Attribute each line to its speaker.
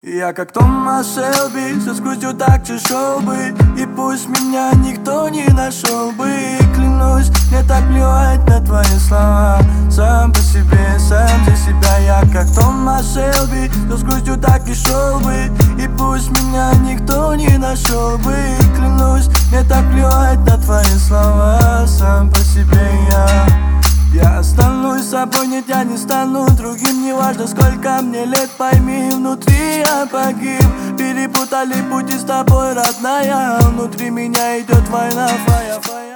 Speaker 1: Я как Томас Шелби, со грустью так шел бы. И пусть меня никто не нашел бы. Клянусь, мне так плевать на твои слова. Сам по себе, сам за себя. Я как Томас Шелби, с грустью так и шел бы. И пусть меня никто не нашел бы. Клянусь, мне так плевать на твои слова. Сам по себе я останусь собой, нет, я не стану другим. Неважно, сколько мне лет, пойми, внутри я погиб. Перепутали пути с тобой, родная. Внутри меня идет война, фая.